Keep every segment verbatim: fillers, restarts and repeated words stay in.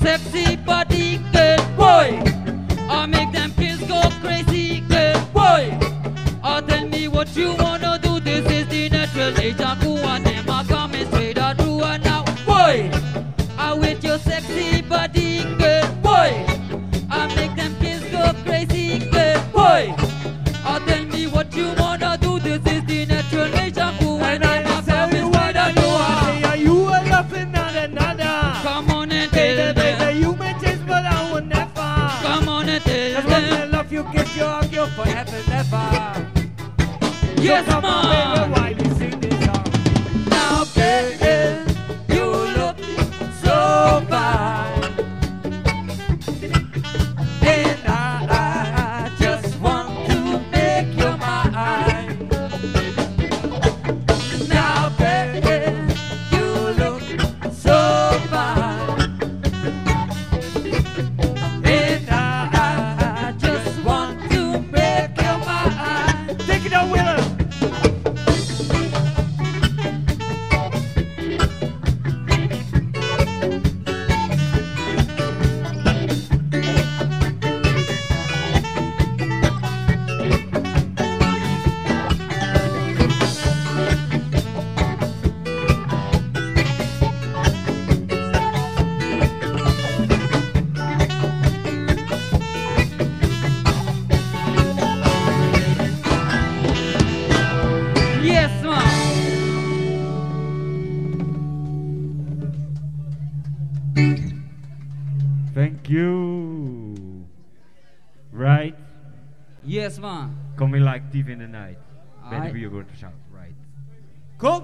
sexy body, girl, boy. I make them kids go crazy, girl, boy. Oh, tell me what you wanna do. This is the natural age of who and them are coming straight out through and now, boy. I with your sexy body, girl, boy. I make them kids go crazy, girl, boy. Oh, tell me what you wanna do. This is the natural age of who and them are coming straight out through and now. You are laughing at another. Come on and tell them. You may taste, but I will never. Come on and tell That's when I them. love you, kiss you, hug you forever and ever. Yes, So come on, man. baby, while you sing this song. Now, girl, you look So fine. And I, I just want to make you mine. Now, baby, you look so fine. And I, I just want to make you mine. Take it out, Willa. yes, man. Thank you. Right? Yes, man. Coming like thief in the night. Aight. Maybe you're going to shout, right? Kom!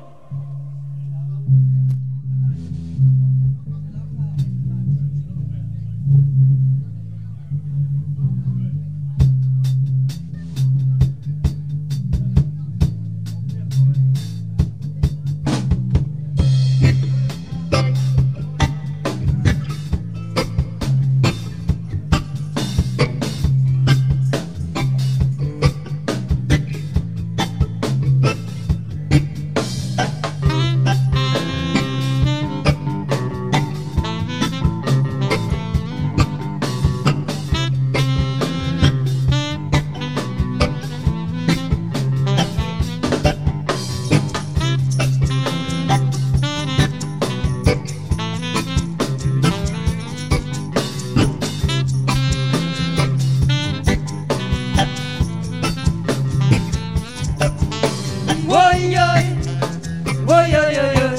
Woy, yoy. Woy, yoy, yoy, yoy.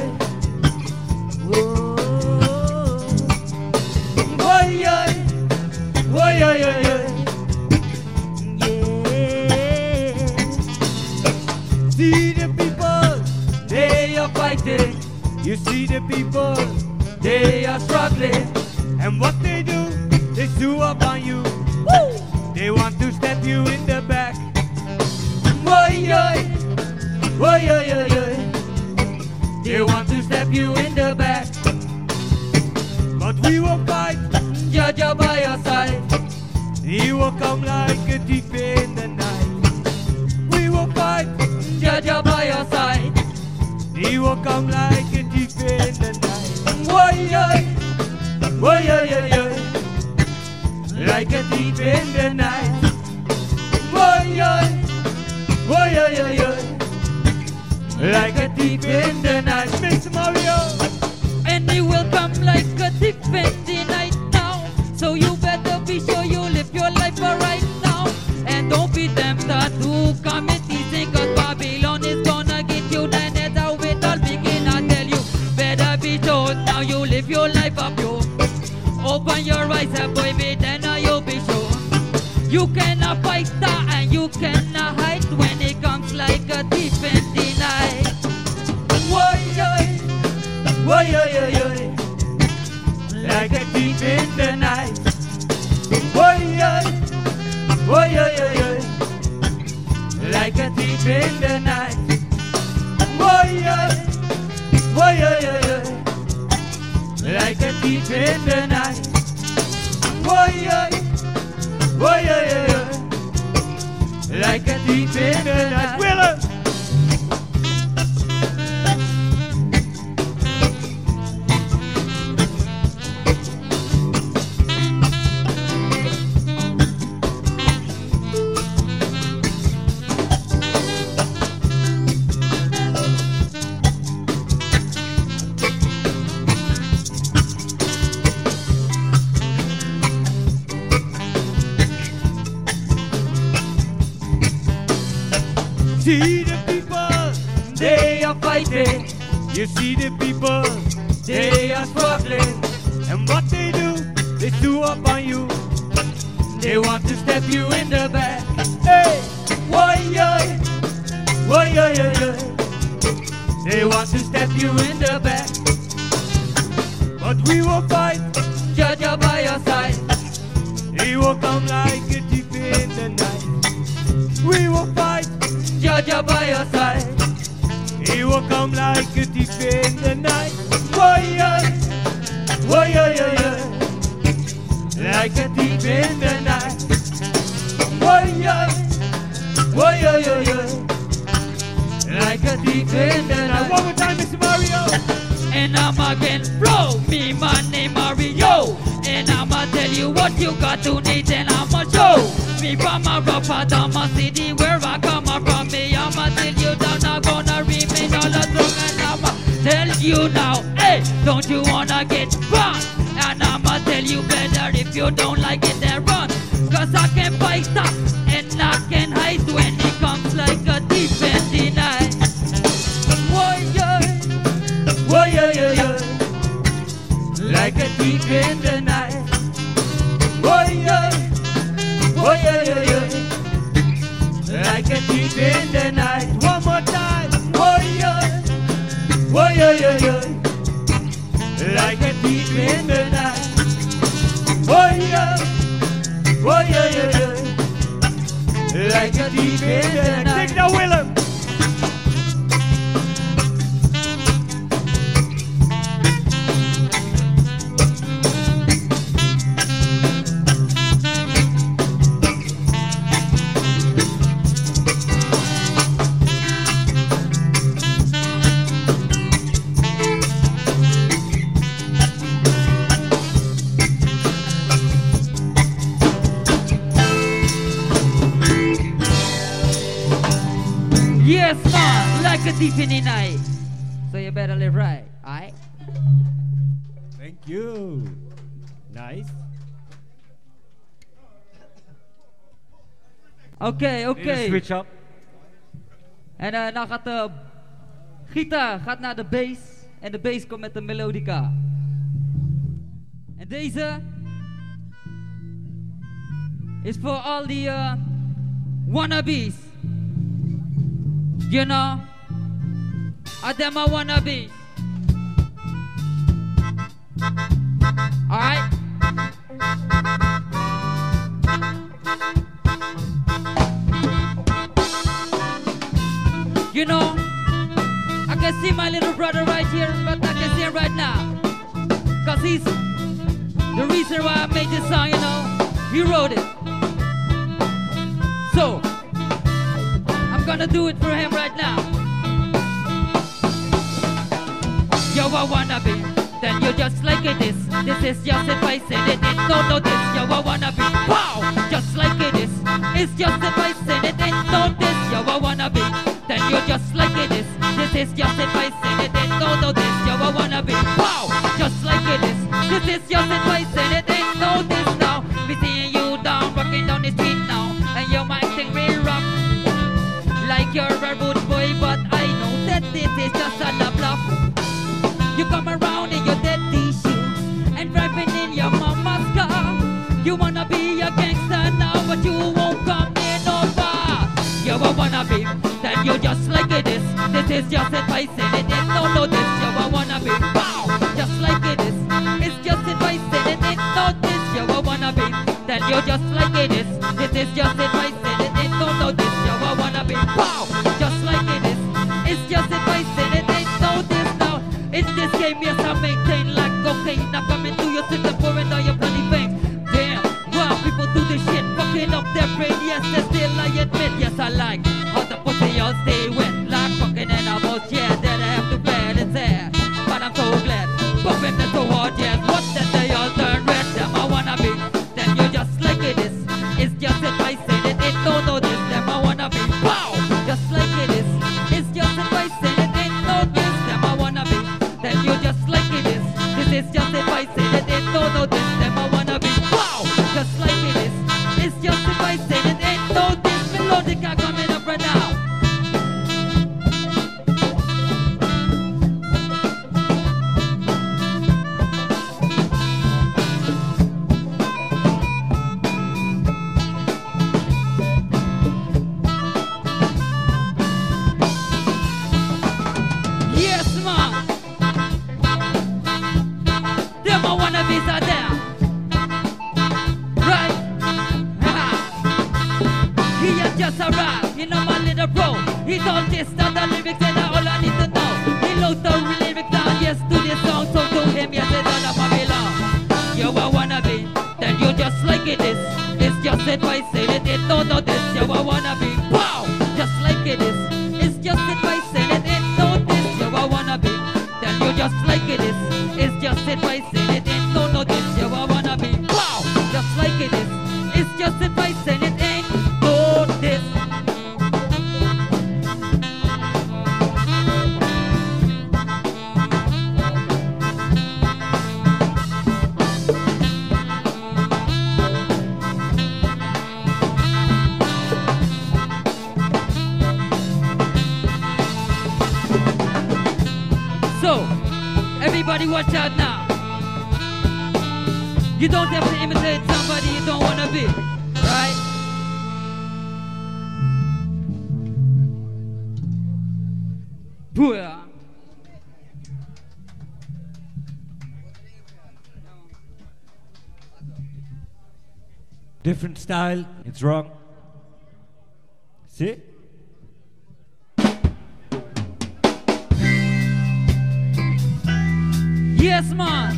Woy, yoy. Woy, yoy, yoy, yoy. Yeah. See the people, they are fighting. You see the people, they are struggling. And what they do, they sue up on you. Woo! They want to stab you in the back. Woy, yoy. Woy, yoy, yoy, yoy. They want to stab you in the back. But we will fight, Jaja by your side. he will come like a thief in the night. We will fight, Jaja by your side. he will come like a thief in the night. Woy, yoy. Woy, yoy, yoy, yoy. Like a thief in the night. Woy, yoy. Woy, yoy, yoy, yoy. Like a thief in the night. Mister Mario. And he will come like a thief in the night now. So you better be sure you live your life right now. And don't be tempted to commit these things, cause Babylon is gonna get you. Then that's how it all begin. I tell you, better be sure now you live your life up, yo. Open your eyes up, baby, then now you'll be sure. You cannot fight that and you cannot hide when it comes like a thief in the night. Woy, yoy. Woy, yoy, yoy, yoy. Like a thief in the night. Woy, yoy. Woy, yoy, yoy, yoy. Like a thief in the night. Woy, yoy. Woy, yoy, yoy, yoy. Like a thief in the night. Woy, yoy. Woy, yoy, yoy, yoy. Like a thief in the night. Willa. See the people, they are fighting. You see the people, they are struggling. And what they do, they do up on you. They want to step you in the back. Hey, why, yeah, why, yeah, yeah, yeah. They want to step you in the back. But we will fight, Jah Jah by your side. He will come like a thief in the night. We will fight, Jah Jah by your side. He will come like a thief in the night. Why, yeah, why, yeah, yeah, yeah. Like a thief in the night. Why, yeah, why, yeah, yeah, yeah. Like a thief in the night. One more time, Mister Mario. And I'm again flow, me my name Mario. And I'ma tell you what you got to need and I'ma show. Me from a rough Adama city where I come from. Me I'ma tell you down, I'm gonna remain all along. And I'ma tell you now, hey, don't you wanna get wrong? And I'ma tell you better if you don't like it then run. Cause I can fight up and I can hide when it comes like a thief in the night. Why, yeah, why, yeah, yeah, yeah. Like a thief in the night. Why, yeah, why, yeah, yeah, yeah. Like a thief in the night. One more time. Why, yeah, why, yeah, yeah, yeah. Like a thief in the night. Why, yeah, why, yeah, yeah, yeah. Like a thief in the night. Take that, Willem. yes man, like a thief in the night. So you better live right, alright? Thank you. Nice. Oké, oké. Switch up. En uh, nou gaat de gitaar gaat naar de bass. En de bass komt met de melodica. En deze is voor al die uh, wannabes. You know, I them a wannabes. Alright? You know, I can see my little brother right here, but I can see him right now. Cause he's the reason why I made this song, you know. He wrote it. So, I'm gonna do it for him right now. Yo, I wanna be, then you just like it is. This is just if I said it, ain't no no this. Yo, I wanna be, wow, just like it is. It's just if I said it, ain't no this. Yo, I wanna be, then you just like it is. This is just if I said it, ain't no no this. Yo, I wanna be, wow, just like it is. This is just if I said it, ain't no this now. Me seeing you down, rocking down the street now, and you're acting real rough, like you're a rude boy, but I know that this is just a bluff. You come around in your dirty shoes and driving in your mama's car. You wanna be a gangster now, but you won't come near no bar. You a wanna be, then you just like it is. This is just advice and it ain't no no this. You a wanna be, wow, just like it is. It's just advice and it ain't no this. You a wanna be, then you just like it is. This is just advice and it ain't no no this. You a wanna be, wow, just like it is. It's just advice and it ain't no this now. In this game, yes, I maintain like cocaine. I'm coming to your system for all your bloody veins. Damn, wow, people do this shit, fucking up their brain. Yes, they still I admit, yes, I like how the pussy all stay wet. Like fucking animals, yeah, that I have to bed and sad. But I'm so glad, bumping them so hard, yes. What that they all turn red, them I wanna be. Then you just like it is. It's just advice and it ain't no no this. Them I wanna be, wow, just like it is. It's just advice and it ain't no this. Them I wanna be. Then you just all this, not the lyrics, and all I need to know. He loves the lyrics down, yes, to this song, so to him, yes, it's all of Babylon. You a wannabe, then you just like it is. It's just advice, saying it, it don't know this. You a wannabe, wow, just like it is. It's just advice, saying it, it don't this. You a wannabe, then you just like it is. It's just advice, saying it, it don't know this. You a wannabe, wow, just like it is. It's just advice, saying it ain't no this. So, everybody watch out now. You don't have to imitate somebody you don't want to be, right? Booyah. Different style, it's wrong. See? Yes, man.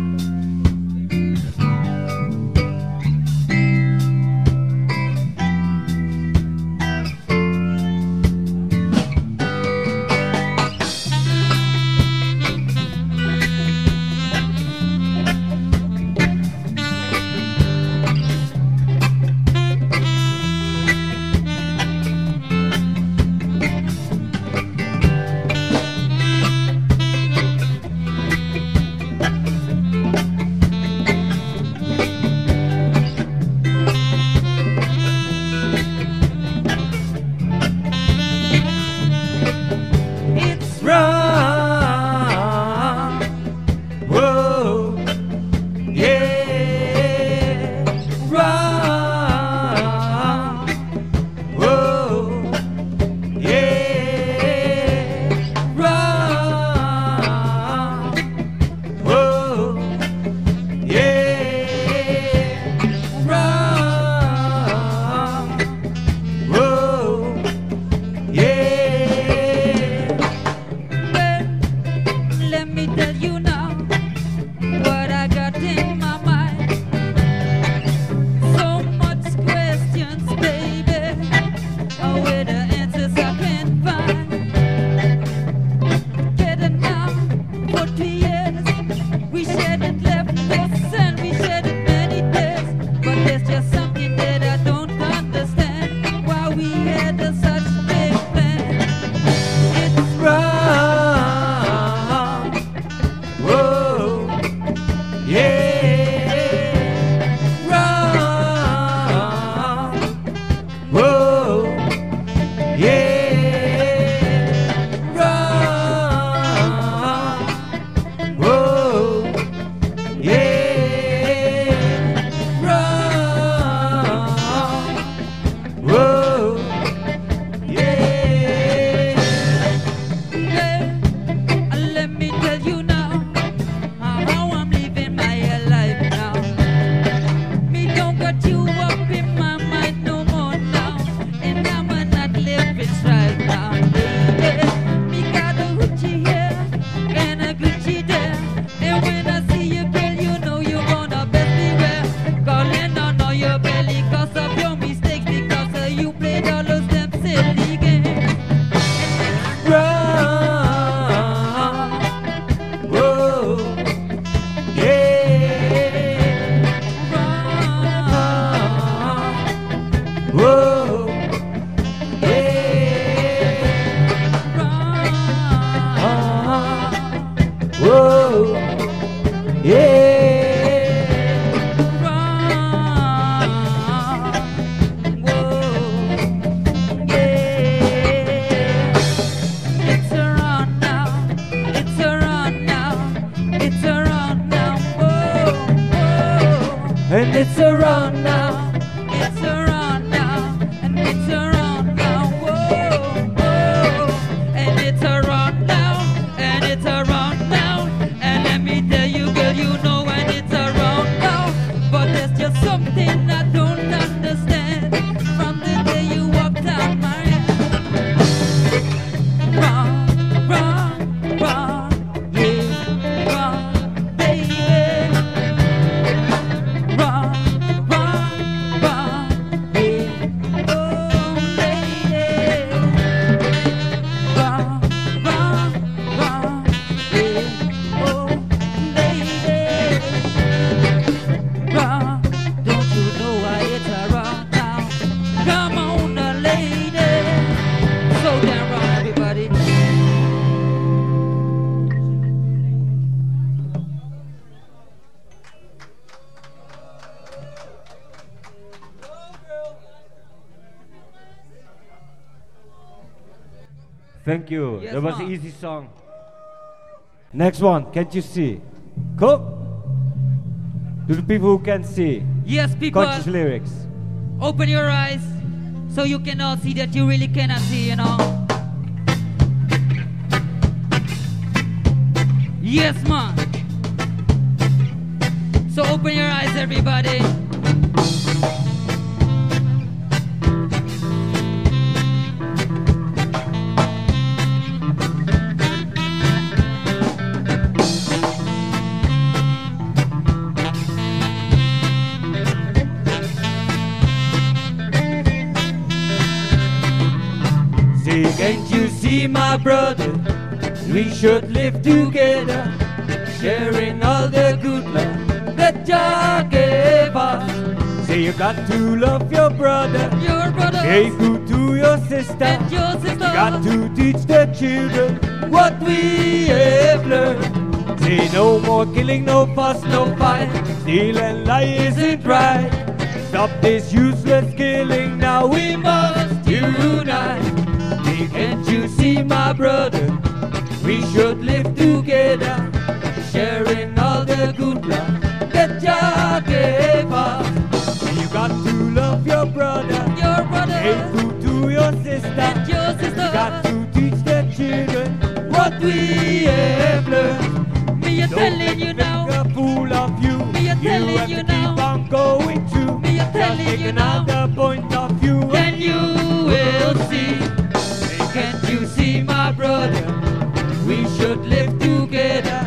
And it's around now. It's around now, and it's around now, whoa, whoa. And it's around now, and it's around now. And let me tell you, girl, you know when it's around now. But there's just something I don't understand from the day you walked out my hand. Thank you. Yes, that was ma. an easy song. Next one, can't you see? Cool. To the people who can see, Yes, people, conscious lyrics. open your eyes so you can all see that you really cannot see, you know. Yes, man. So open your eyes, everybody. Say, can't you see, my brother? We should live together, sharing all the good love that Jah gave us. Say, you got to love your brother, Your brother be good to your sister. and your sister. You got to teach the children what we have learned. Say, no more killing, no fuss, no fight. Steal and lie isn't right. Stop this useless killing, now we must unite. Say, can't you see, my brother? We should live together, sharing all the good love that Jah gave us. You got to love your brother, Your brother be good to your sister. and your sister. You got to teach the children what we have learned. Me a Don't telling let you the now. finger fool of you. Me a You telling have you to now. keep on going through. Me a Just telling take you now. another point of view. Then you will see. Can't you see, my brother? We should live together,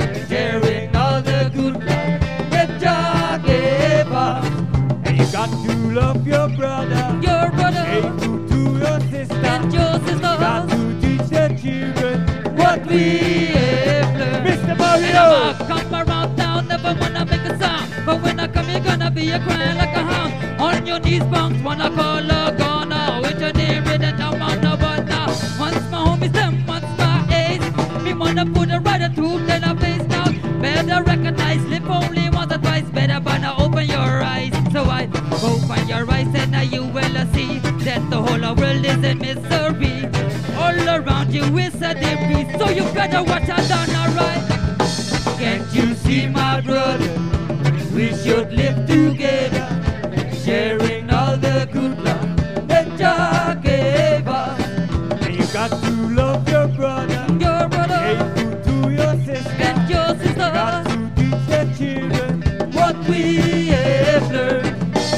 sharing all the good love that Jah gave us. And you got to love your brother. Your Be brother good to your sister. and your You got sister. to teach the children what We we have learned. Mister And Mario! I'ma come around town, never wanna make a sound. But when I come, you're gonna be a crying like a hound. On your knees, bounce, wanna call a gunner. With your name written down on the button now. Once my homies, them, once my ace. Me wanna put a right or two, then I face down. Better recognize, live only once or twice. Better wanna open your eyes. So I open your eyes and now you will see that the whole world is a misery. All around you is a debris. So you better watch out down, alright? Can't you see, my brother? We should live together, sharing all the good love that Jah gave us. And you got to love your brother. Your Be brother good to your sister. and your You got sister. to teach the children What we have learned.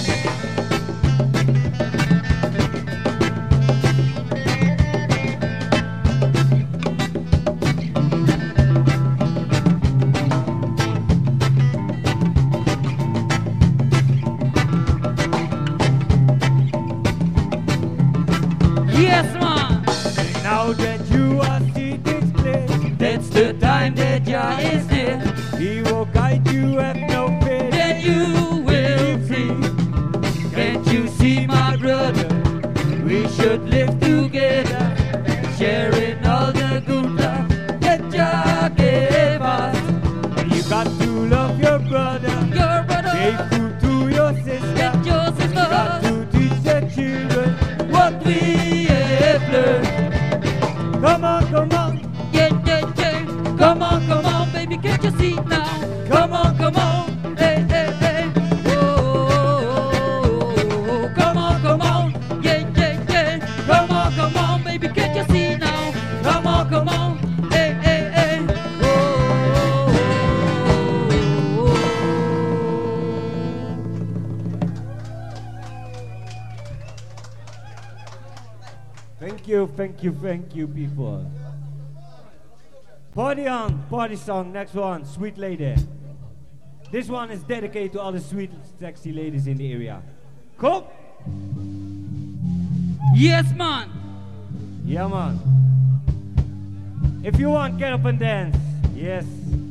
Yes, man. now that you are seeing things clear. That's the time that Jah is there. He will guide you, have no fear. Then you will see. Can't you see, my brother? We should live together, sharing all the good love that Jah gave us. And you got to love your brother. Your Be brother good to your sister. and your You got sister. to teach the children. What we have learned. Come on, come on. Yeah, yeah, yeah. Come on, come on, baby, can't you see now? Come on, come on. Hey, hey, hey. Oh, come on, come on. Yeah, yeah, yeah. Come on, come on, baby, can't you see now? Come on, come on. Hey, hey, hey. Oh. Thank you, thank you, thank you, people. Party on, party song. Next one, Sweet Lady. This one is dedicated to all the sweet, sexy ladies in the area. Cool? Yes, man. Yeah, man. If you want, get up and dance. Yes.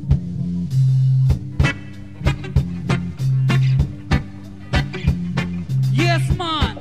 Yes, man.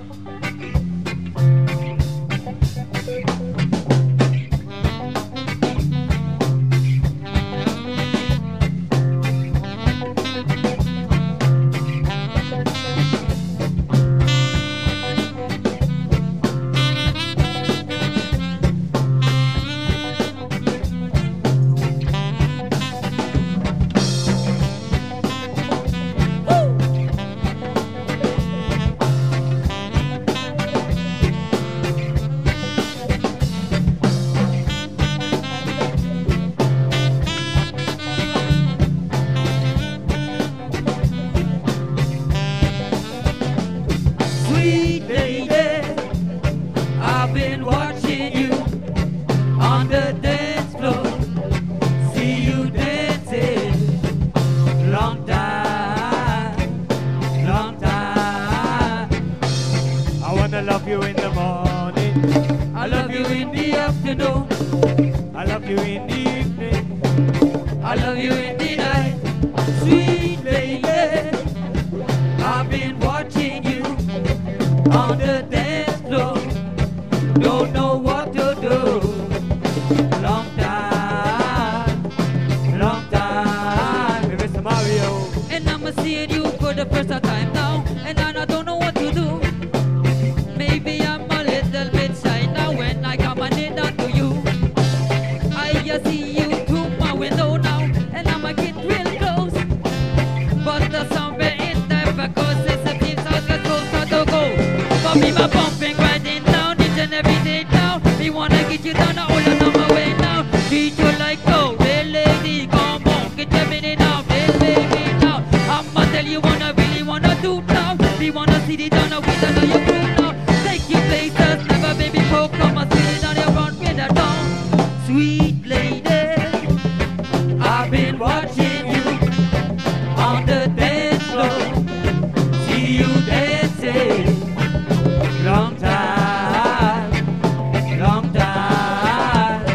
I love you in the night. Sweet lady, I've been watching you on the dance floor. Don't know what to do. Long time, long time. Hey, Mister Mario. And I'm seeing you for the first time now, and I don't know what to do. Maybe I'm a little bit shy now when I come on in down to you. I just see you through my window now, and I'ma get real close. But the somewhere in there because it's a team so the closer to go. For me, my pumping grinding down each and every day now. Me wanna get you down, all on my way now. Treat you like gold, hey lady, come on, get your minute now, hey baby now. I'ma tell you what I really wanna do now. We wanna see the down with another your crew now. Take you places, never been before. Come and sit down your front with a down. Sweet lady, I've been watching you on the dance floor. See you dancing. Long time, long time.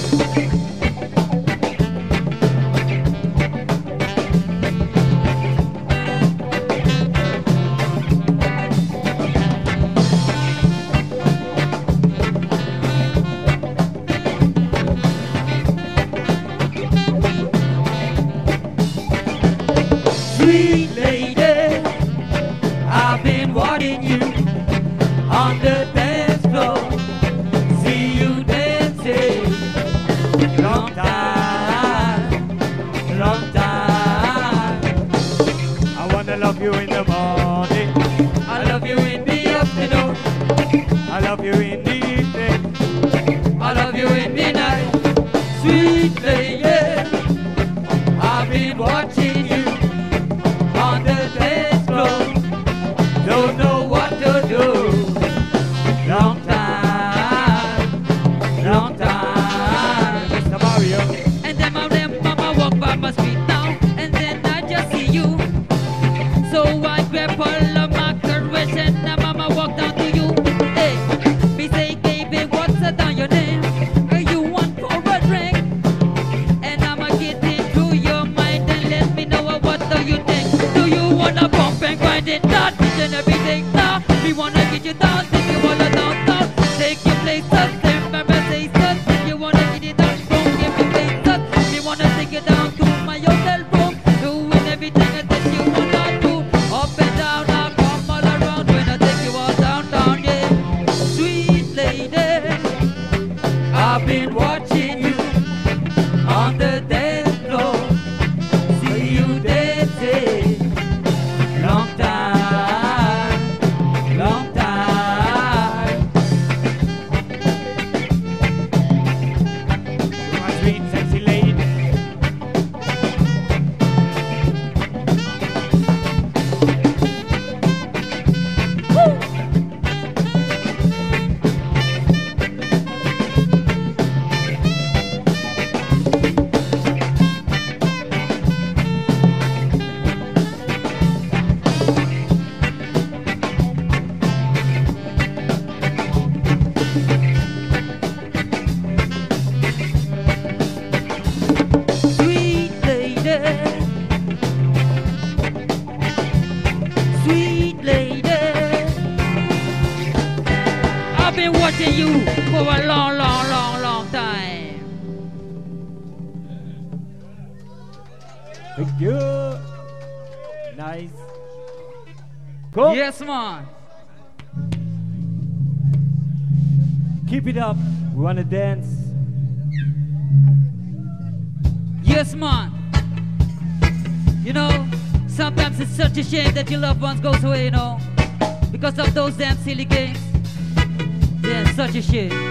Sweet lady, I've been watching you on the dance floor. See you dancing. Long time, long time. I wanna love you in the morning. I love you in the afternoon. I love you in the evening. I love you in the night. Sweet lady, I've been watching you on the dance floor. Don't know what to do. Long time, long time. Mister Mario. and then my them mama walk by my street now, and then I just see you. So I grab all of my courage and then mama walk down to you. Hey, me say, baby, what's that on your name? Are you want for a drink? And I'ma get into your mind and let me know what do you think. Do you wanna bump and grind it down each and every day now? We wanna get you down, take you all down, down. Take your places, remember say stuff. If you wanna get it down, don't give me places. We wanna take you down to my hotel room, doing everything that you wanna do. Up and down, I come all around when I take you all down, down, yeah. Sweet lady, I've been watching you on the dance floor. See you dancing. Long time, long time. My sweet, sexy lady. sweet lady, sweet lady. I've been watching you for a long, long, long, long time. Thank you. Nice. Go. Yes, man. Keep it up. We wanna dance. Yes, man. You know, sometimes it's such a shame that your loved ones goes away, you know, because of those damn silly games. Yeah, such a shame.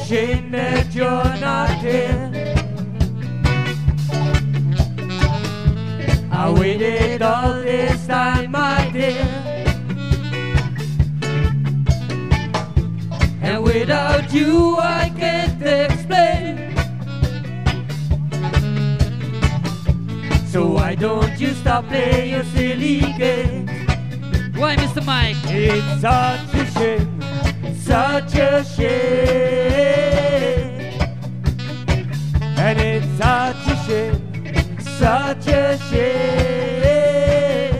shame that you're not here. I waited all this time, my dear, and without you I can't explain. So why don't you stop playing your silly games? Why, Mister Mike? It's such a shame, such a shame, and it's such a shame, such a shame.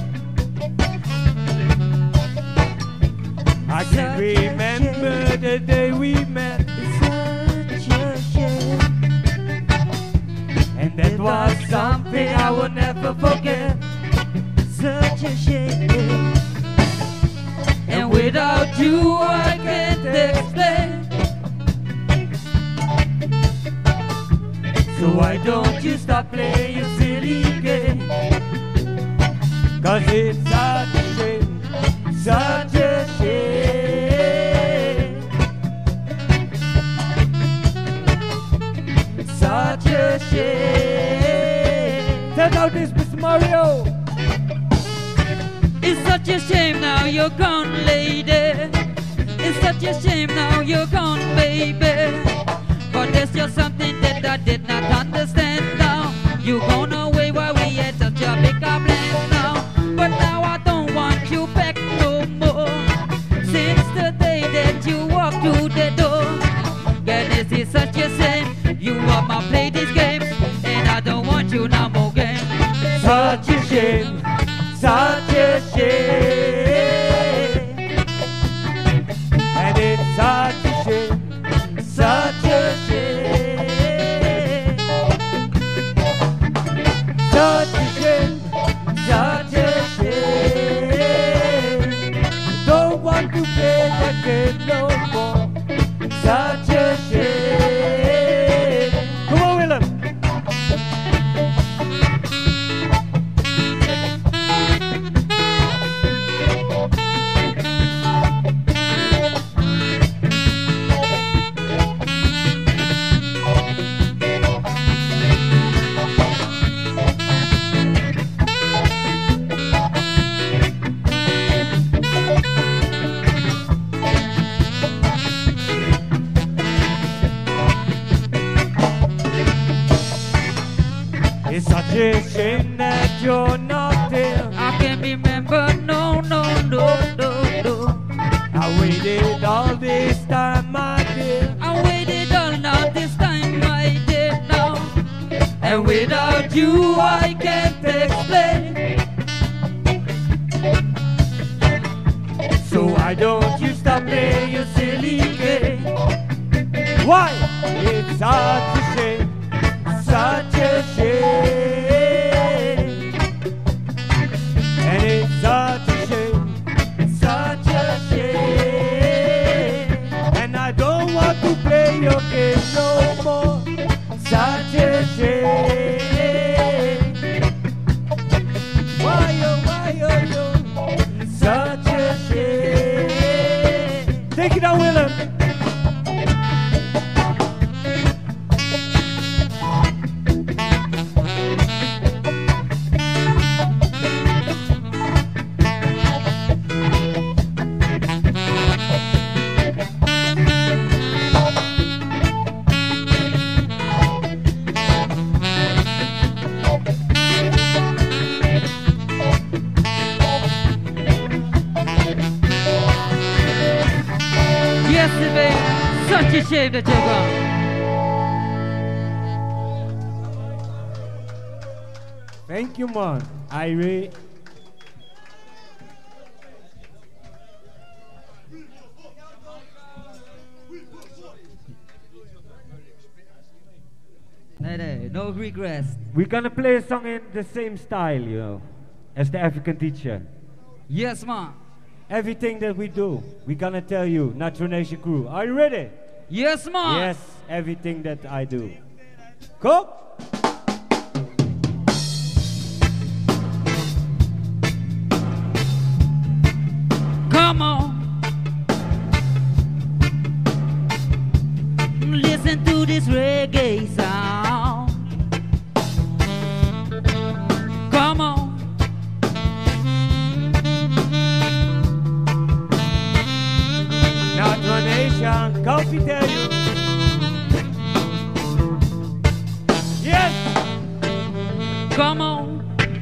I can remember the day we met. It's such a shame, and that was something I will never forget. Such a shame, and without you I can't explain. So why don't you stop playing your silly game? Cause it's such a shame, such a shame, such a shame. Check out this, Mister Mario. It's such a shame now you're gone, lady. It's such a shame now you're gone, baby. But there's just something that I did not understand now. You gone away while we had such a big plan now. But now I don't want you back no more. Since the day that you walked through the door. Yeah, this is such a shame. You want my play this game, and I don't want you no more game. Such a shame, such a shame, and it's such a shame, such a shame, such a shame, such a shame. Don't want to play that game no more. Such a shame. Come on, Willem. It's such a shame that you're not there. I can't remember, no, no, no, no, no. I waited all this time, my dear, I waited all now this time, I did now. and without you I can't explain. So why don't you stop playing your silly game? Why? It's such a shame, such a shame, and it's such a shame, such a shame, and I don't want to play your game no more. Such a shame. Why oh why oh oh, such a shame. Take it out, Willem. Such a shame that you're gone. Thank you, man. I really. No, no, no regrets. We're gonna play a song in the same style, you know, as the African teacher. Yes, ma. Everything that we do, we're gonna tell you, Natural Nation crew. Are you ready? Yes, ma. Yes, everything that I do. Go! Come on. Come on.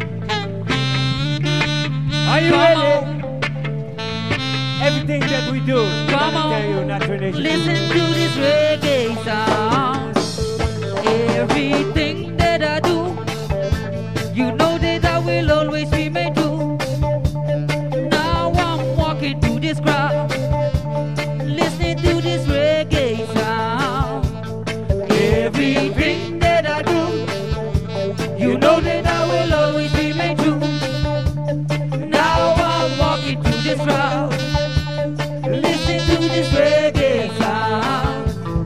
Are you Come ready? on. Everything that we do, Come I on. tell you, Natural Nation. Listen to this reggae sound. Everything that I do, you know that I will always remain true. Now I'm walking through this crowd, listening to this reggae sound. Everything that I do, you know that I will always remain true. Now I'm walking through this crowd, listening to this reggae sound.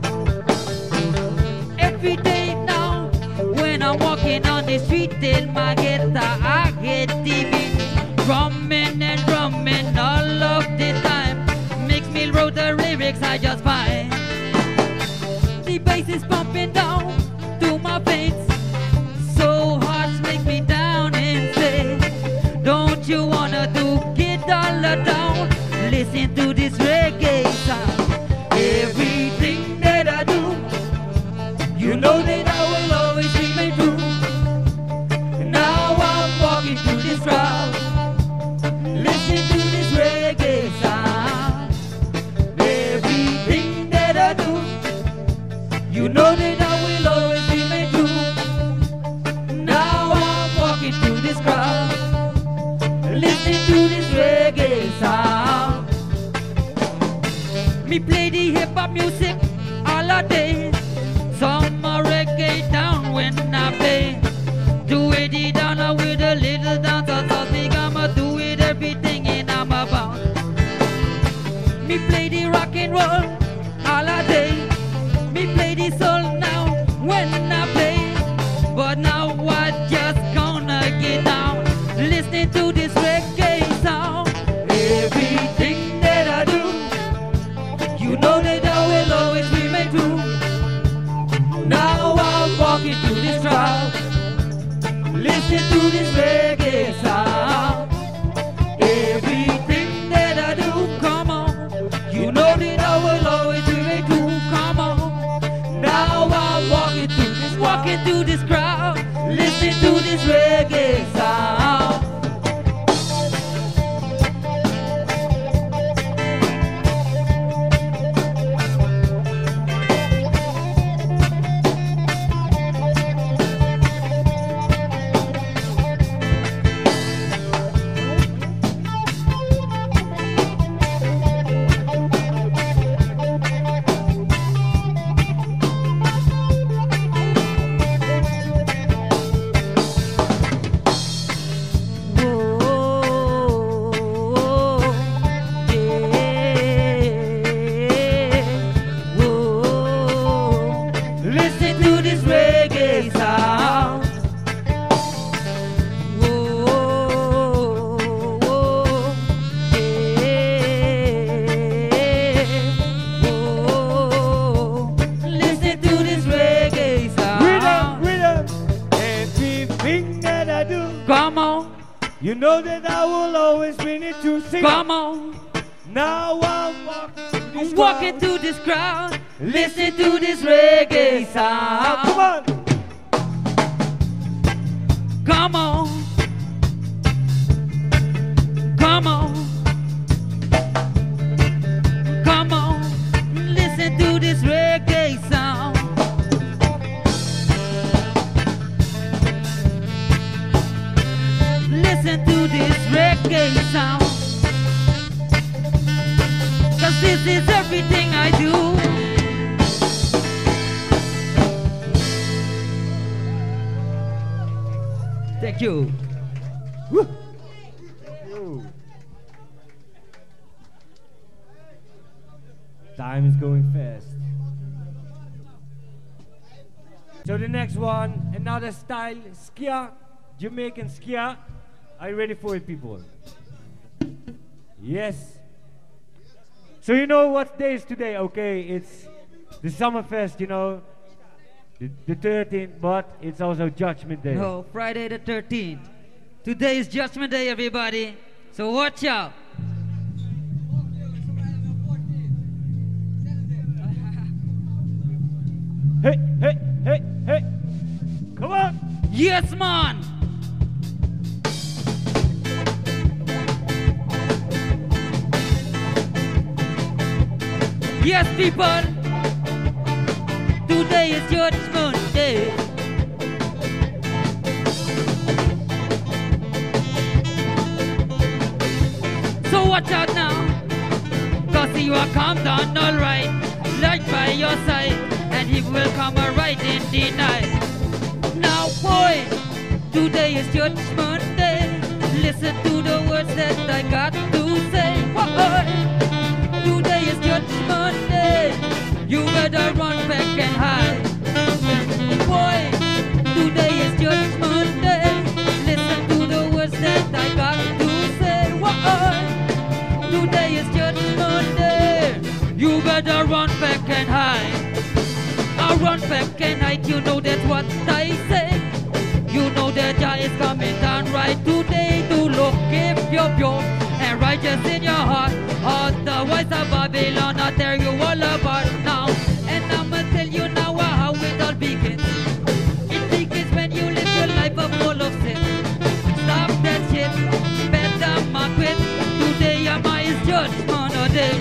Every day now, when I'm walking on the street in my guitar, I get the beat drumming and drumming all of the time. Makes me wrote the lyrics I just find. The bass is pumping down to my veins, so hearts make me down and say, don't you wanna do get all down? Listen to this reggae sound. Everything that I do, you know that I will always remain true. Now I'm walking through this crowd, listen to this reggae sound. Everything that I do, you know that I will always remain true. Now I'm walking through this crowd, listen to this reggae sound. Me play the hip hop music all a day. Some are reggae down when I play. Do it down with a little dance. I think I'ma do it everything and I'm about. Me play the rock and roll all a day. Me play the soul now when I play. But now I just gonna get down, listening to this reggae sound. Everything that I do, you know that I will always remain true. Now I'm walking through this crowd, listen to this reggae sound. Everything that I do, come on, you know that I will always remain true. Come on, now I'm walking through this, walking through this crowd, listen to this reggae sound. Come on. You know that I will always bring it to sing. Come on. Now I'm walking through this I'm walking crowd. through this crowd, listen to this reggae sound. Come on. Come on. Come on. Come on. Listen to this reggae sound. Listen to this reggae sound. Cause this is everything I do. Thank you. Woo. Woo. Time is going fast. So the next one, another style, Skia, Jamaican Skia. Are you ready for it, people? Yes. So you know what day is today? Okay, it's the Summerfest, you know, the, the thirteenth, but it's also Judgment Day. No, Friday the thirteenth. Today is Judgment Day, everybody. So watch out. Hey, hey, hey, hey. Come on. Yes, man. Yes, people, today is Judgment Day. So watch out now, cause he will come down alright, right by your side, and he will come alright in the night. Now boy, today is Judgment Day. Listen to the words that I got to say. Boy, today is Judgment Day. You better run back and hide. Boy, today is Judgment Day. Listen to the words that I got to say. Boy, today is Judgment Day. You better run back and hide. I'll run back and hide. You know that's what I say. You know that Jah is coming down right today to look if you're pure and righteous in your heart. Otherwise, a Babylon will tear you all apart now. And I'ma tell you now how it all begins. It begins when you live your life up full of sin. Stop that shit, better ma quit. Today Ama is Judgment Day.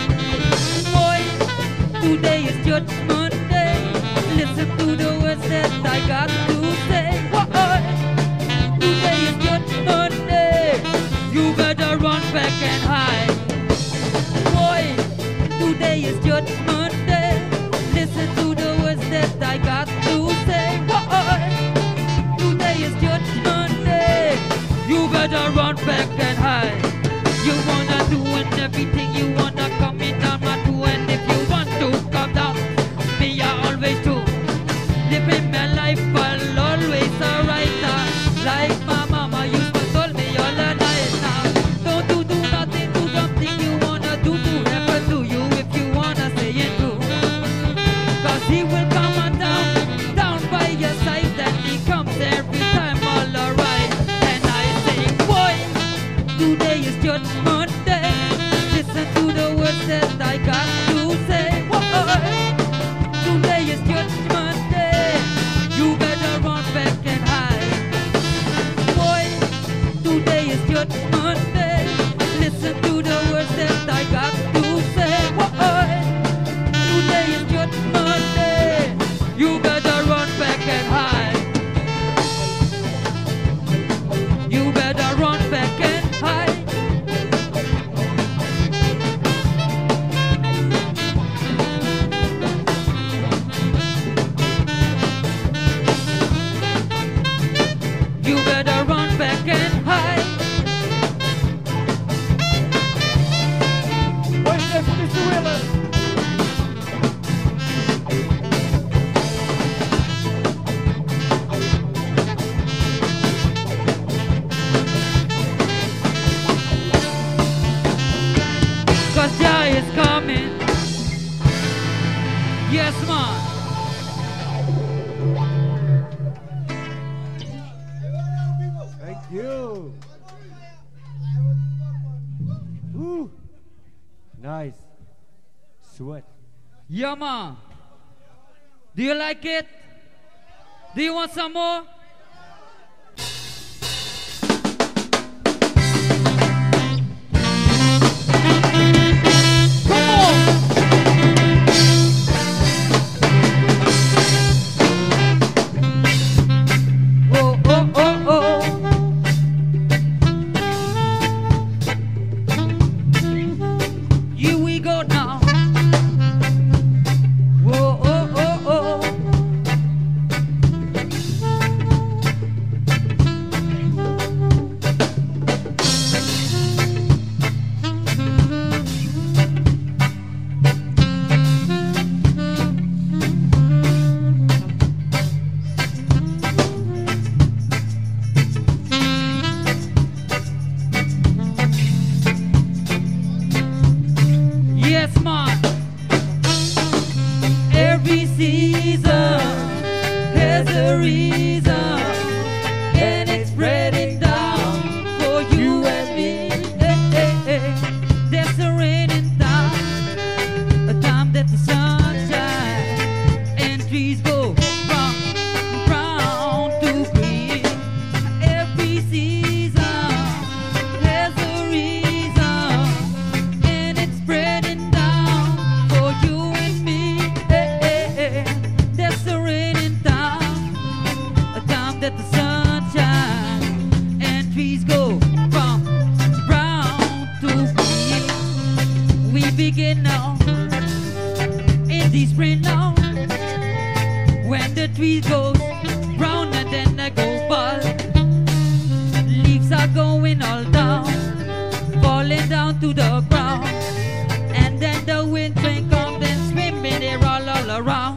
Boy, today is Judgment Day. Listen to the words that I got to say. Boy, today is Judgment Day. You better run back and hide. Boy, today is Judgment Day. Listen to the words that I got to say. Boy, today is Judgment Day. You better run back and hide. You wanna do and everything you wanna come in down my two, and if you want to come down, me I always do. Living my life, I'll always a writer. Like my mama used to tell me all the night now. Don't do, do nothing, do something you wanna do to ever do you if you wanna say it true. Cause he will come on down, down by your side, and he comes every time all alright. And I say, boy, today is Judgment Day. Listen to the words that I got to say. Boy, today is Judgment Day. You better run back and hide. Boy, today is Judgment Day. Listen to the words that I got to say. Boy, today is Judgment Day. You better run back and hide. You better run back and hide. You better run back and hide. What's this, Mister Wheeler? Cause Jah is coming. Yes, man. Thank you. Woo. Nice. Sweat. Yeah, man. Do you like it? Do you want some more? Come on. Oh, oh, oh, oh. Here we go now. Whoa, oh, oh, oh. Yes, man. Every season has a reason, and it's spreading down for you and me. Hey, hey, hey. There's a raining down, a time that the sun shines and trees go from brown to green. Every season has a reason, and it's spreading down for that the sun shines and trees go from brown to green. We begin now in the spring now, when the trees go brown and then they go bald. Leaves are going all down, falling down to the ground, and then the wind train comes and swimming there all, all around.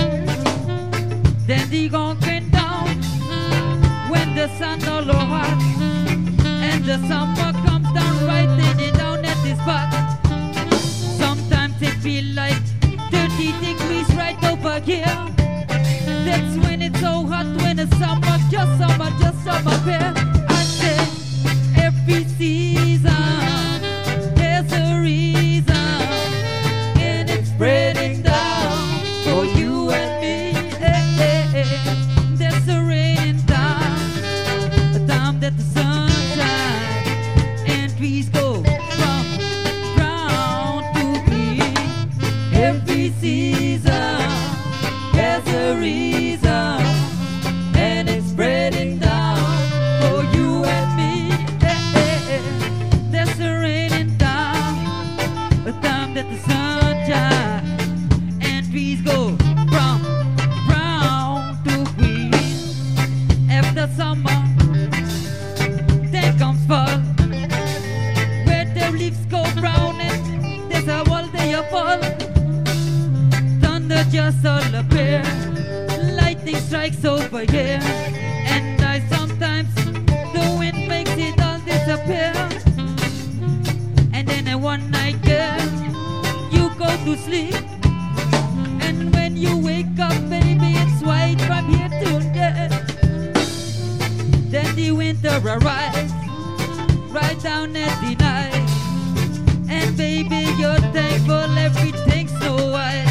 Then the going down when the sun all hot, and the summer comes down right in it down at this spot. Sometimes it feel like thirty degrees right over here. That's when it's so hot, when the summer, just summer, just summer here. I say every season there's a reason, and it's spreading down for you and me. Eh, eh, eh. There's a raining down, a time that the sun shines and trees go from brown to green. Every season there's a reason, and it's spreading down for you and me. Eh, eh, eh. There's a raining down, a time that the sun shines and trees go from brown to green. After summer, then comes fall, where the leaves go brown and there's a wall they fall. Thunder just all appear, lightning strikes over here, and I sometimes the wind makes it all disappear. And then uh, one night, girl, you go to sleep, and when you wake up, baby, it's white from here to there. Then the winter arrives, right down at the night, and baby, you're thankful everything's so white.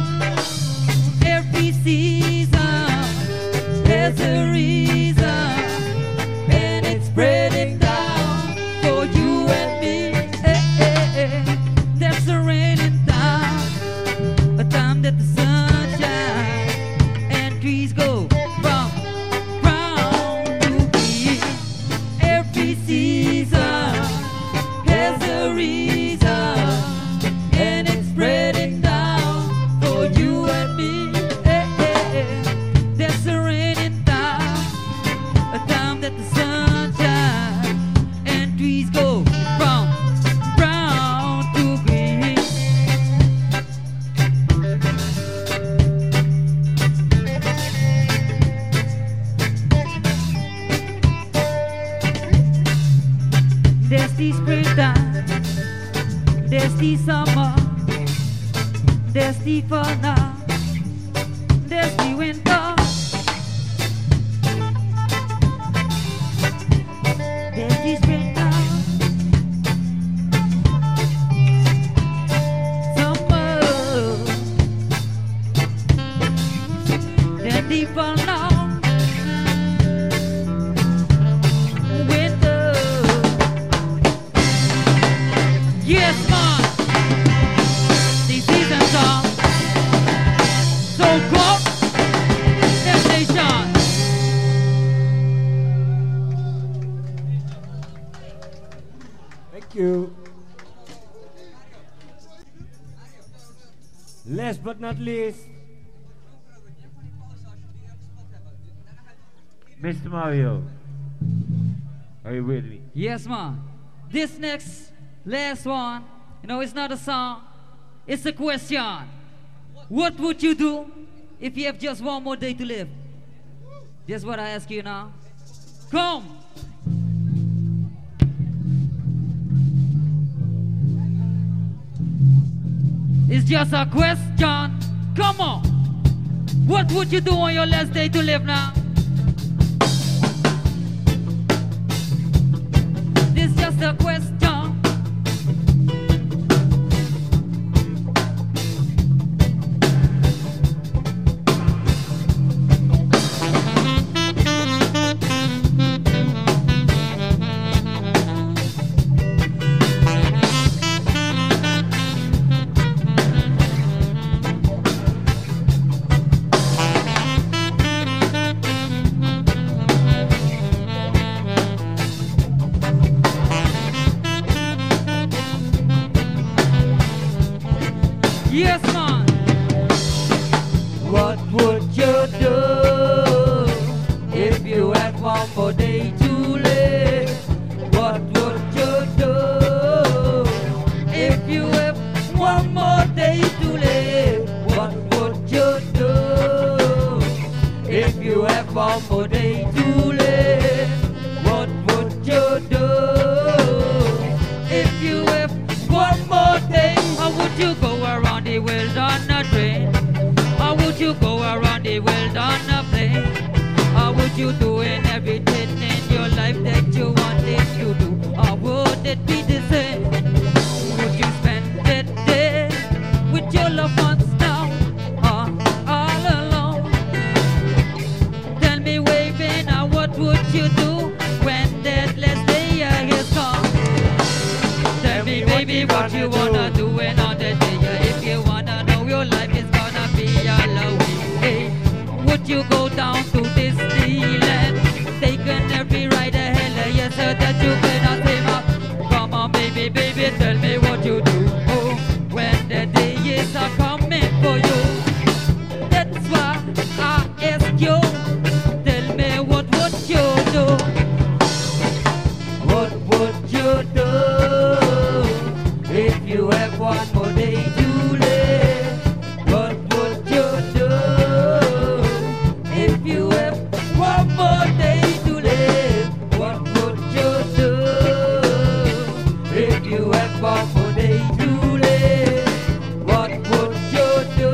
Every season there's a reason, and it's spreading down for you and me. Eh, eh, eh. There's a raining down, a time that the sun shines and trees go from brown to green. Every season has a reason, and it's spreading down for you and me. Eh, eh, eh. There's a raining down, a time that the sun shines and trees go from brown to green. There's the springtime, there's the summer, there's the fall now, there's the winter, there's the springtime, summer, then the fall now, winter. Yes, man, the season song. So go, F Nation. Thank you. Last but not least, Mister Mario, are you with me? Yes, man. This next, last one, you know, it's not a song, it's a question. What would you do if you have just one more day to live? Just what I ask you now. Come. It's just a question. Come on. What would you do on your last day to live now? This is just a question. one more day to live, what would you do? If you have one more day to live, what would you do? If you have one more day to live, what would you do? If you have one more day, how would you go around the world on a train? How would you go around the world on a plane? How would you doing everything in your life that you wanted to do? Or would it be the same? Would you spend the day with your loved ones now, or all alone? Tell me, waving, now what would you do when that last day is gone? Tell me, baby, what you wanna do when on the day, if you wanna know your life is gonna be all away. Hey, would you go down to Disneyland, taking every ride ahead of you so that you cannot save up? Come on, baby, baby, tell me what you do. Oh, when the day is a coming for you. That's why I ask you, tell me what would you do? What would you do if you have one more day to live? What would you do if you have one more day to live? What would you do if you have one more day to live? What would you do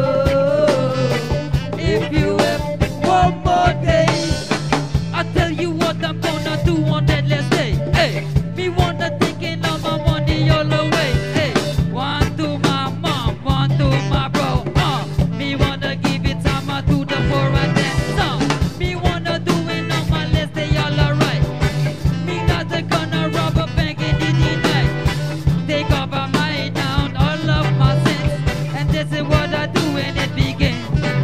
if you have one more day? I tell you what I'm gonna do on that last day. Hey, me wanna taking all my money all away. Hey, one to my mom, one to my bro. Uh, me wanna give it time to the poor and then some. Me wanna do it on my last day all alright. Me not gonna rob a bank in the night. Take over my down all of my sins, and this is what I do when it begins.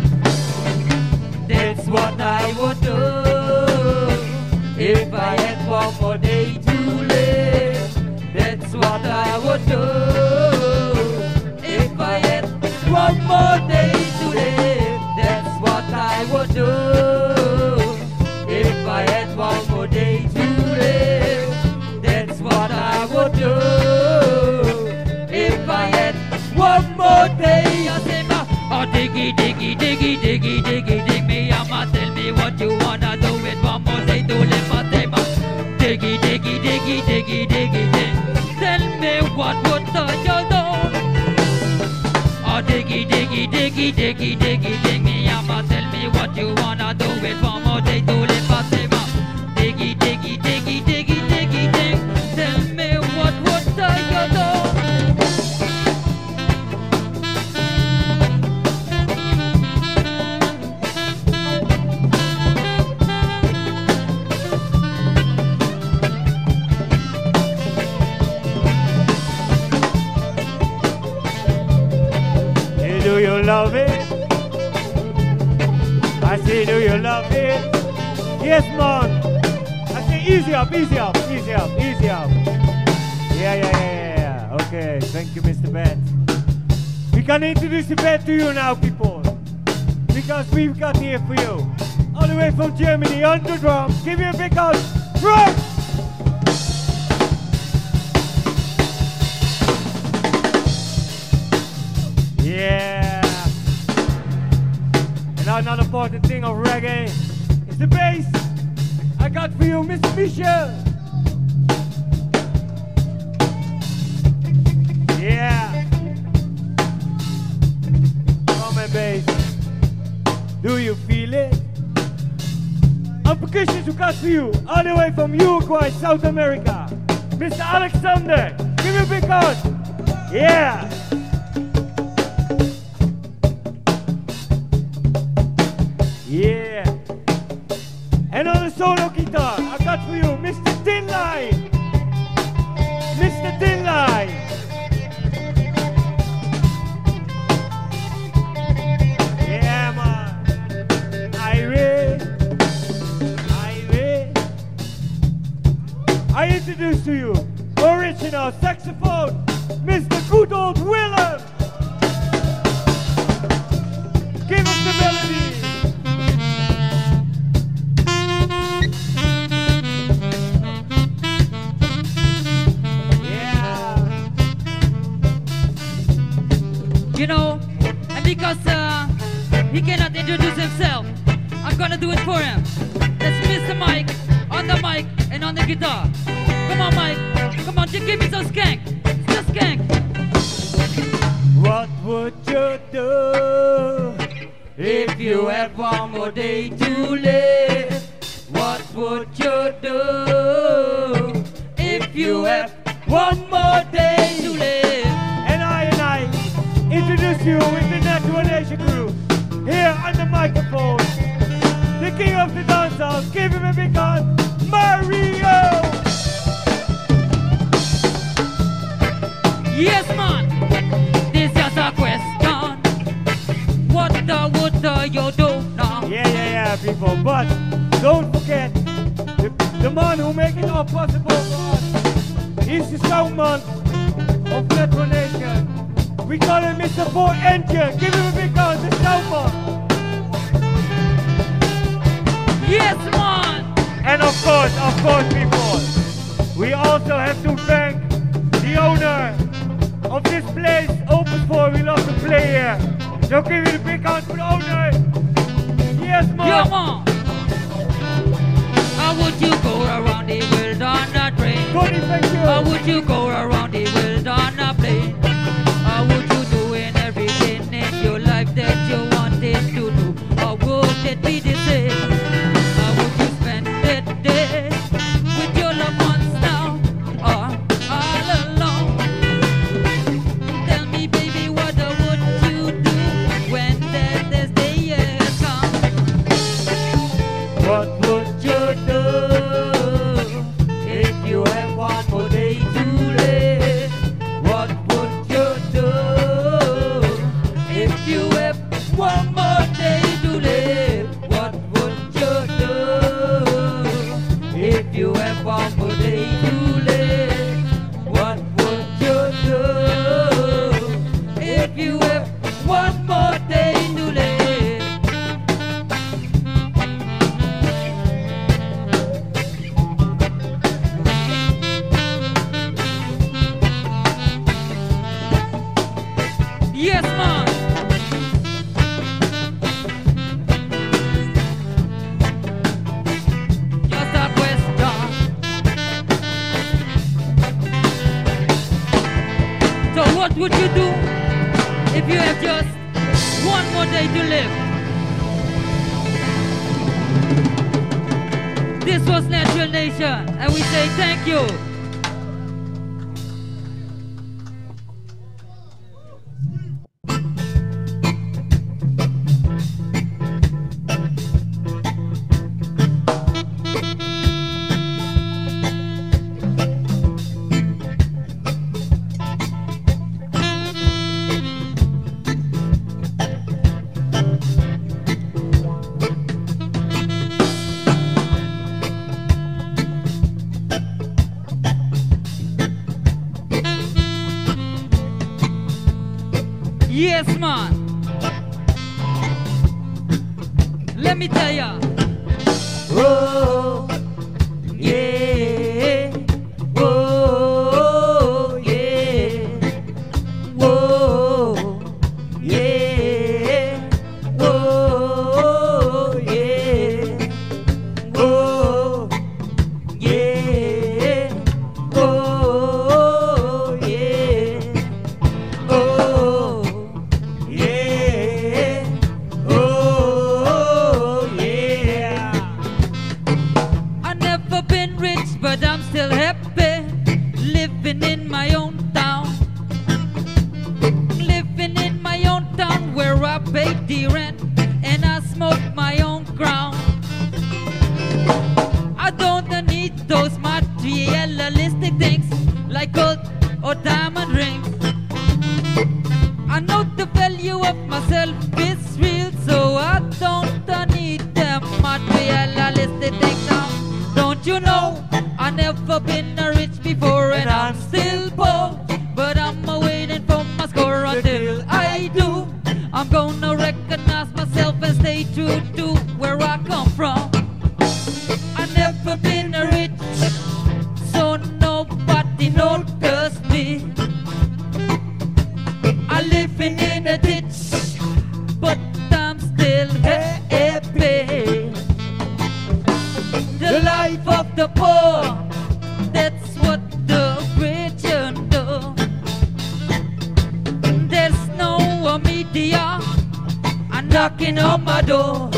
That's what I would do if I had one more day to live. That's what I would do if I had one more day to live. That's what I would do if I had one more day to live. That's what I would do if I had one more day. I say, ma, oh, diggy, diggy, diggy, diggy, diggy, dig me. I'ma tell me what you wanna do with one more day to live. I say, ma, diggy, diggy, diggy, diggy, diggy, dig. Tell me what would you do? Oh, diggy, diggy, diggy, diggy, diggy, dig me. I'ma tell me what you wanna do with one more day to live. I say, ma, diggy, diggy, diggy, diggy, diggy, dig. Tell me what would you do? Hey, do you love it? I say, do you love it? Yes, man. I say, easy up, easy up, easy up, easy up. Yeah, yeah, yeah, yeah, yeah. Okay, thank you, Mister Bet. We can introduce the band to you now, people, because we've got here for you, all the way from Germany, on the drums. Give you a big hand. Rock! Yeah. And now another important thing of reggae is the bass. I got for you, Mister Michel. Yeah. Drum and bass. Do you feel it? On percussions we got for you, all the way from Uruguay, South America, Mister Alexander. Give me a big hand. Yeah. Yeah. And on the solo guitar, I got for you Mister Thin Line. Mister Thin Line. Yeah, man. Irie. Irie. I introduce to you original saxophone, Mister Good Old Willem. Give us the melody. He cannot introduce himself. I'm gonna do it for him. That's Mister Mike on the mic and on the guitar. Come on, Mike. Come on, just give me some skank. Just skank. What would you do if you had one more day to live? What would you do if you had one more day to live? And I and I introduce you with the Natural Nation crew here on the microphone. The king of the dancehall, give him a big hand, Mario! Yes, man. This just a question. What the would the you do now? Yeah, yeah, yeah, people. But don't forget, the, the man who make it all possible for us, he's the sound man of Natural Nation. We call him Mister Four Engine. Give him a big hand, the sound man. Yes, man. And of course, of course, people, we also have to thank the owner of this place, Open four. We love to play here. So give it a big hand for the owner. Yes, man. Yeah, man. How would you go around the world on a train? Tony, thank you. How would you go around the world on a plane? How would you do in everything in your life that you wanted to do? Or would it be the same? How would you spend the day with your loved ones now? Or all alone? Tell me, baby, what would you do when that this day has come? What would you do if you had one more day to live? What would you do if you had one more day to live? What would you do if you had one more day to live? What would you do if you had one more day to live? Yes, man. Just a question. So what would you do if you have just one more day to live? This was Natural Nation, and we say thank you. Yes, man. Let me tell ya. Oh, yeah. Oh, yeah. Oh, yeah. Oh, yeah. Oh, yeah. Oh, yeah. Oh, yeah. Oh, yeah. I never been rich, but I'm still happy. Living in my own town. Living in my own town where I pay the rent and I smoke my own crown. I don't need those materialistic things like gold or diamond rings. I know the value of myself is real, so I don't need them materialistic things now. Don't you know, I never been a rich before and I'm still poor, but I'm waiting for my score until I do. I'm gonna recognize myself and stay true to where I come from. I never been a rich, so nobody noticed me. I living in a ditch, but I'm still life of the poor. That's what the rich do. There's no media knocking on my door.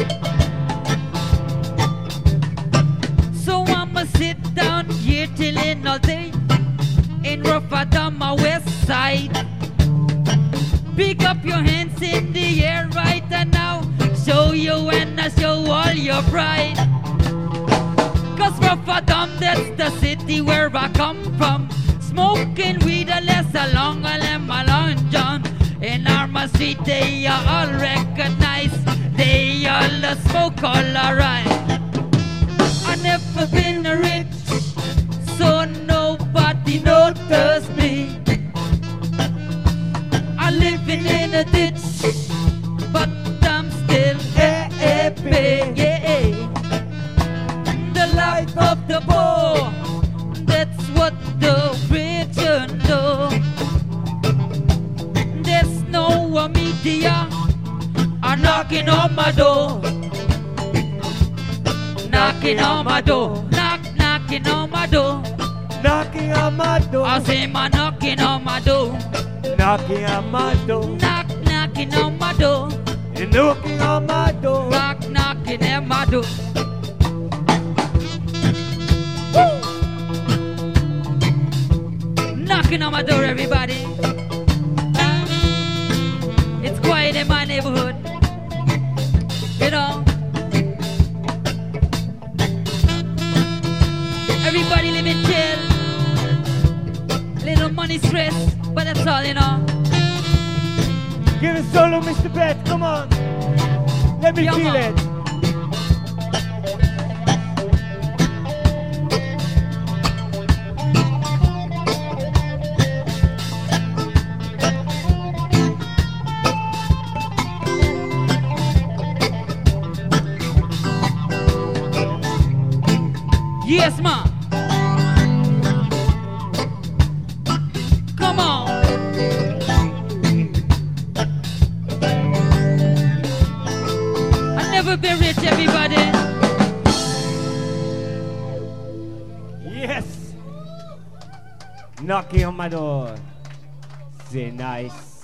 So I'ma sit down here chillin' all day in Rotterdam, my west side. Pick up your hands in the air right now. Show you and I show all your pride. Cause Rotterdam, that's the city where I come from. Smoking weed a less along and my long john. In Arma Street they are all recognized. They all uh, smoke all alright. I never been rich, so nobody noticed me. I'm living in a ditch, but I'm still happy. Yeah. The life of the poor, that's what the rich know. There's no media are knocking on my door. Knocking on my door. Knock, knocking on my door. Knocking on my door. I say my knocking on my door. Knocking on my door. Knock, knocking on my door. You're knocking on my door. Knock, knocking at my door. Knocking on my door, everybody. Uh, it's quiet in my neighborhood. You know. Everybody living chill. Little money stress, but that's all, you know. Give it solo, Mister Bet, come on. Let me Yeah, feel man. it. Yes, ma. Come on. I've never been rich, everybody. Yes. Knocking on my door. Say nice.